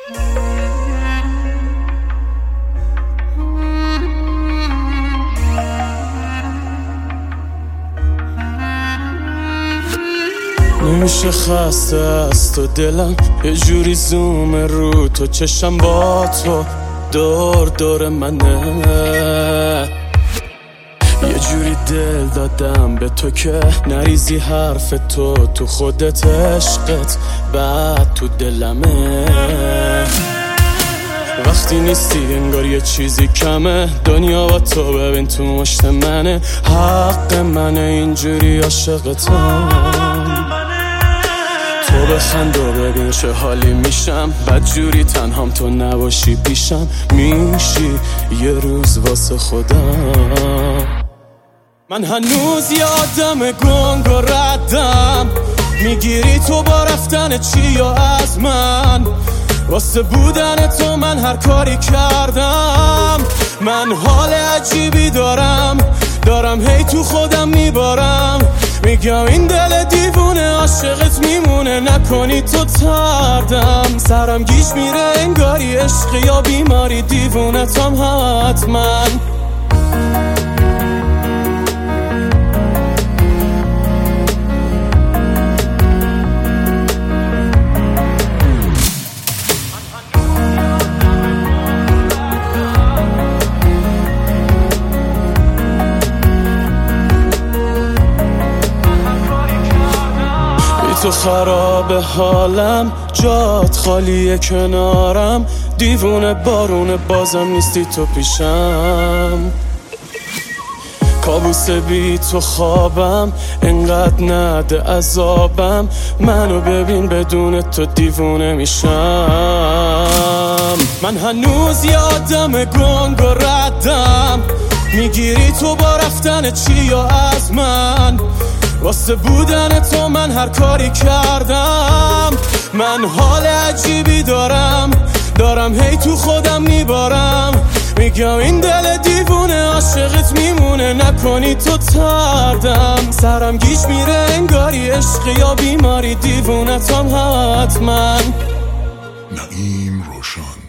نمیشه خسته از تو دلم، یه جوری زوم رو تو چشم با تو دور منه. یه جوری دل دادم به تو که نریزی حرف تو خودت عشقت بعد تو دلمه. وقتی نیستی انگار یه چیزی کمه، دنیا با تو ببین تو مشت منه، حق منه اینجوری عاشقتم. تو بخند و ببین چه حالی میشم، بدجوری تنهام تو نباشی پیشم، میشی یه روز واسه خودم. من هنوز یادم گنگ و ردم، میگیری تو با رفتن چی یا از من، واسه بودن تو من هر کاری کردم. من حال عجیبی دارم هی تو خودم میبارم، میگم این دل دیوونه عاشقت میمونه، نکنی تو تردم. سرم گیج میره انگاری عشق یا بیماری، دیوونتم حتما. تو خراب حالم، جات خالیه کنارم، دیوونه بارونه بازم نیستی تو پیشم. کابوس بی تو خوابم، انقدر نده عذابم، منو ببین بدون تو دیوونه میشم. من هنوز یادم گنگ و ردم، میگیری تو با رفتن چی یا از من، واسه بودن تو من هر کاری کردم. من حال عجیبی دارم هی تو خودم میبارم، میگم این دل دیوونه عاشقت میمونه، نکنی تو تردم. سرم گیج میره انگاری عشق یا بیماری، دیوونتم حتما. نعیم روشن.